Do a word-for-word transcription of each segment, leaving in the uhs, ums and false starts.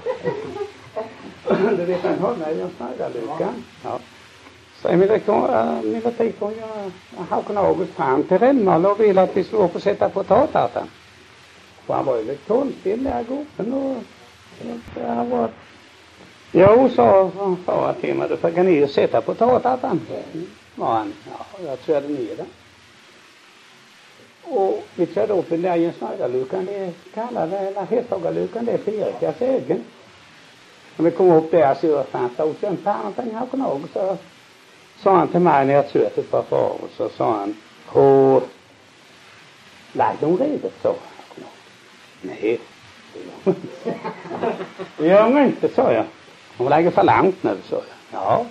Du vet han har mig en snaggarluka. Ja. Så mina tänkte jag har kunnat gå fram till Rennmål och vill att vi skulle få sätta potatatan. Och han var ju lite konstig där gubben och det var... Jo, sa far till mig, du får gå ner och sätta potatatan. Var han, ja, jag körde ner den. Och vi körde upp i den där snaggarlukan, det kallade, eller hästhågarlukan, det är Ferikas egen. Och vi kom upp där så jag fann och sen fann han här på något så sa han till mig när jag körde ett par far och så sa han, åh, lägg dem redet så. Nej, det gör man inte, sa jag. Hon lägger för långt nu, sa jag. Ja.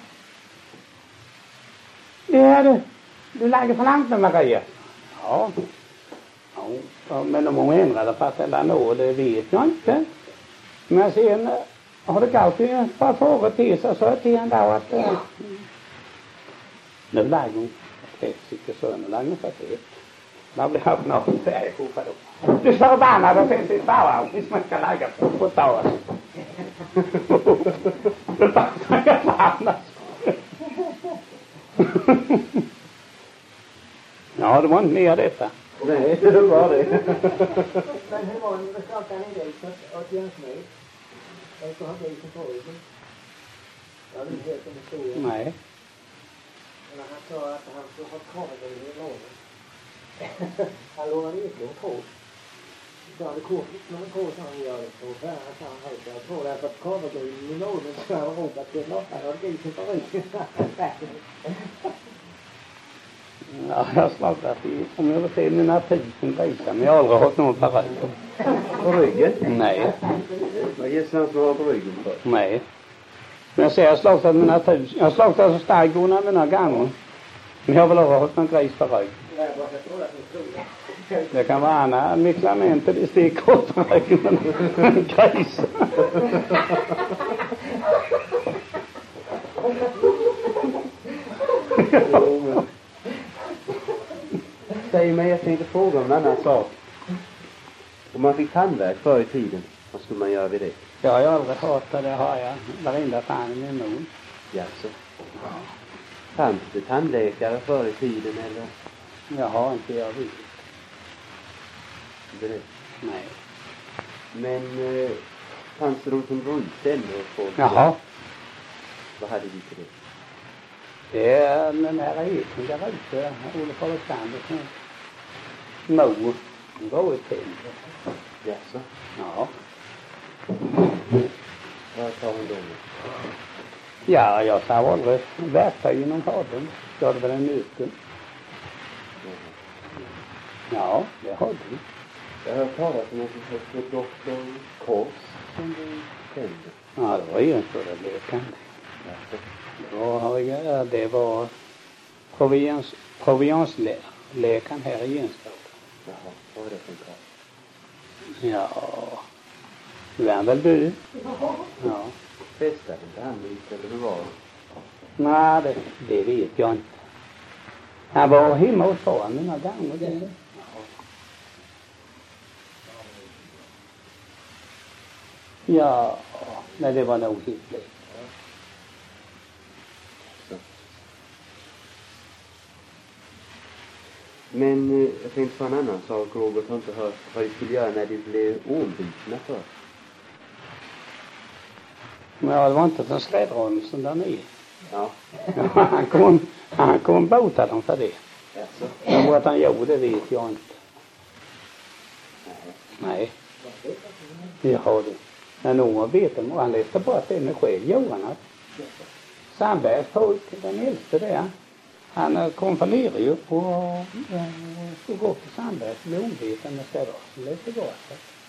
Det är det. Du lägger för långt nu, Maria. Ja. Ja, men om hon ändrade på att eller något, det vet jag inte. Men sen har det gått ett par frågor till så sa jag till henne då att äh, nu lägger hon sitter så nu lägger hon för det. Då blir jag något färgkopa då. Du förbannade och finns i spara hvis man ska lägga på potatis. Det passar jag annars. Ja, det var inte mer detta. Nej, det var det. Men hur var det med startan i dig att göra mig? Jag ska ha dig som pågående. Jag har inte hört en historia. Nej. Men han sa att han skulle ha kameror i lånen. Han lånade inte en kod. Så hade kodet någon kod som han gör det på. För han sa han höjt. Jag tror att att kameror i lånen så har ropat till något. Han har grisen på ryggen. Ja, jag har slagit i, om jag vill se mina tusen grisar, men jag har aldrig haft någon på ryggen. På ryggen? Nej. Vad gissar han som har på ryggen för? Nej. Men jag säger, jag har slagit mina tusen, jag har slagit så starkgårna mina gånger. Men jag har väl aldrig haft någon gris på ryggen. Det kan vara andra mixamenter, det sticker åt på ryggen, men gris. Säg mig, jag tänkte fråga om en annan sak. Om man fick tandvärk förr i tiden, vad skulle man göra vid det? Jag har aldrig hört det, det har jag. Varenda fan i min mun. Jaså. Fanns det tandläkare förr i tiden eller? Jag har inte, jag vet. Det det. Nej. Men eh, fanns det de som drog ut den och folk? Jaha. Vad hade vi till det? Det är den här eken där ute, Olof Alexandersson. Mo, hon var ju till. Jaså? Ja. Vad tar hon då med? Ja, jag sa aldrig verktyg inom podden. Jag hade väl en nyckel. Ja, det hade vi. Jag har hört talas om att det hette doktor Kors som du kände. Ja, det var ju inte det läkaren. Jaså? Då har jag, det var provians, proviansläkaren här i Genskap. Jaha, vad var det för en karl? Ja, nu är han väl död. Ja. Festade inte han lite eller hur var det? Nej, det, det vet jag inte. Han var hemma hos far mina gånger. Det. Ja, nej, det var nog hyggligt. Men eh, jag tänkte på en annan sak, Robert har inte hört vad vi skulle göra när de blev ormbitna för. Ja, det var inte den slädrörelsen där nere. Ja. Ja, han kom, han kom bota dem för det. Jaså? Men vad han gjorde, det vet jag inte. Nej. Det har du. När någon vet om, han läste bara till mig själv, Johan. Sandbergs pojk, den äldste där. Han konfirmerade ju på äh, stod upp i Sandbergs blombeten med slädrörelsen. Läste gott.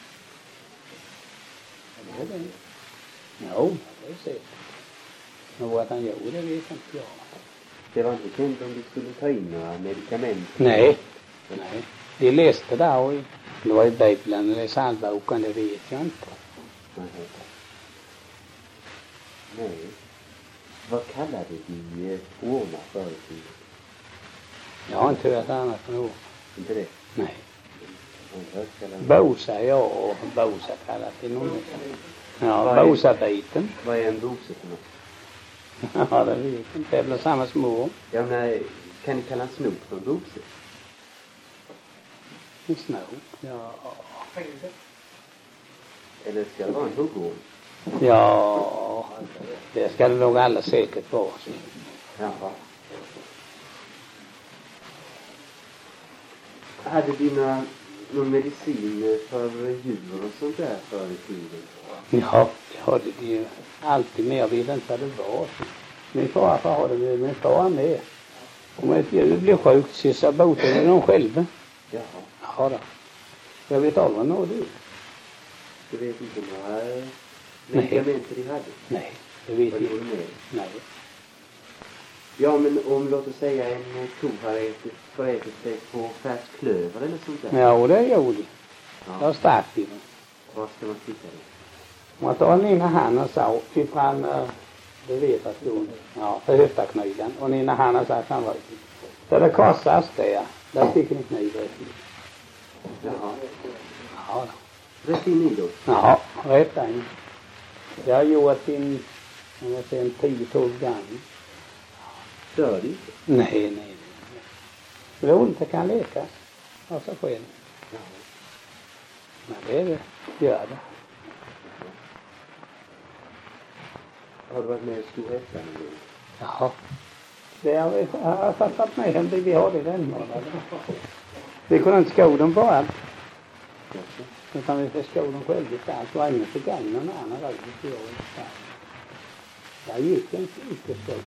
Det är det. Jo, det är säkert. Men vad han gjorde, det vet inte jag. Det var inte känt om de skulle ta in några medicament? Nej, nej. De läste där och det var i Bibeln eller i Salboken, det vet jag inte. Nej. Nej. Vad kallade de eh, ormar förr i tiden? Jag har inte hört annat än ord. Inte det? Nej. Jag har inte hört kalla det. Bosa, ja, och Bosa kallas det någon. Ja, Vad är- bosabiten. Vad är en bose för något? Ja, det vet inte. Det är väl samma små. Ja, men kan ni kalla en snok för en bose? En snok. Ja. Fängelse. Eller ska det vara en huggorm? Ja, det ska det nog alla säkert vara. Jaha. Hade dina någon medicin för djur och sånt där förr i tiden? Ja, det hade de ju alltid med. Jag vet inte vad det var. Min farfar hade det, min far med. Om ett djur blir sjukt så botar de själva. Jaha. Ja då. Jag vet aldrig vad det är. Du vet inte några medikamenter de hade? Nej, det vet Vad jag gjorde inte. med? Nej. Ja, men om låt oss säga en ko har ätit, förätit sig på färsk klöver eller sånt där. Ja, och det gjorde de. Ja. Jag har starkt i dem. Vad ska man titta då? Om man tar den ena handen så, ifrån, eh, det vet att du, ja, för höftaknöjden. Och den ena handen så här kan vara. Där det korsas där, där sticker en kniv rätt in. Jaha. Ja då. Rätt in i då? Ja, rätt in. Jag har gjort in, om jag säger en tio tolv gånger. Dör det inte? Nej, nej, nej. Det ont kan läkas av sig själv. Jaha. Men det är det, gör det. Har du varit med i stor hästar någon gång? Ja. Det har vi, jag har fattat med dem, det vi har det den månaden. Vi kunde inte sko dem på allt. Jaså? Utan vi fick sko dem själva på allt. Och ingen fick gagna någon annan. Jag gick inte ut och sko.